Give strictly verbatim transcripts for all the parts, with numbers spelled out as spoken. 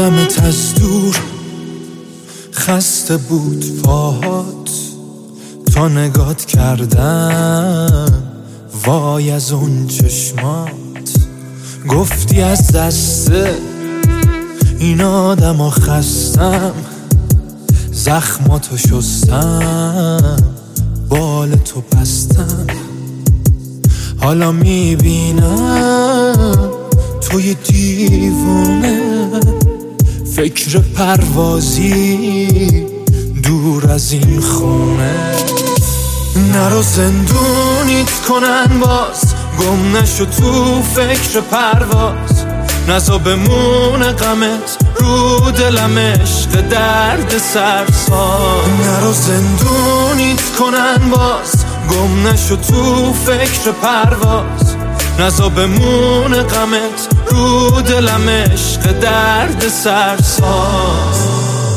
دیدمت از دور، خسته بود پاهات تا نگات کردم. وای از اون چشمات، گفتی از دست این آدم خستم. زخماتو شستم، بال تو بستم. حالا میبینم توی دیوونه، فکر پروازی دور از این خونه. نرو زندونیت کنن باز، گم نشو تو فکر پرواز. نزا بمونه غمت رو دلم، عشق درد سرساز. نرو زندونیت کنن باز، گم نشو تو فکر پرواز. نزا بمونه غمت رو دلم، عشق درد سرساز.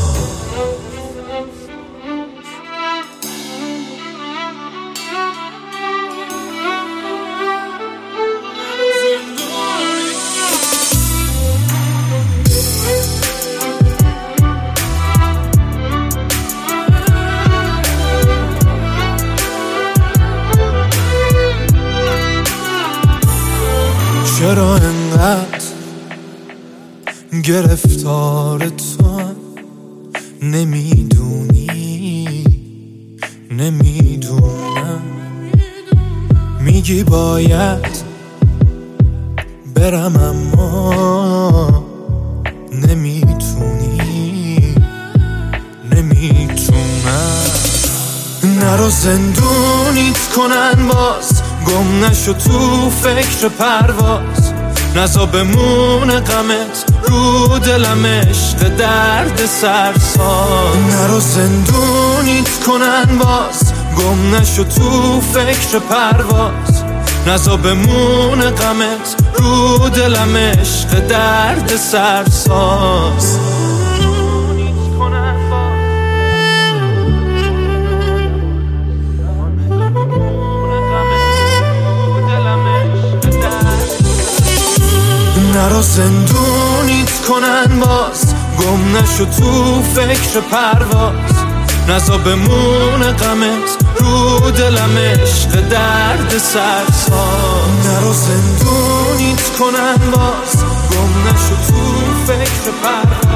چرا انقدر گرفتار تو؟ نمیدونی نمیدونم. میگی باید برم اما نمیتونی نمیتونم. نرو زندونیت کنن باز، گم نشو تو فکر پرواز. نزا بمونه غمت رو دلم، عشق درد سرساز. نرو زندونیت کنن باز، گم نشو تو فکر پرواز. نزا بمونه غمت رو دلم، عشق درد سرساز. نرو زندونیت کنن باز، گم نشو تو فکر پرواز. نزا بمونه غمت رو دلم، عشق درد سرساز. نرو زندونیت کنن باز، گم نشو تو فکر پرواز.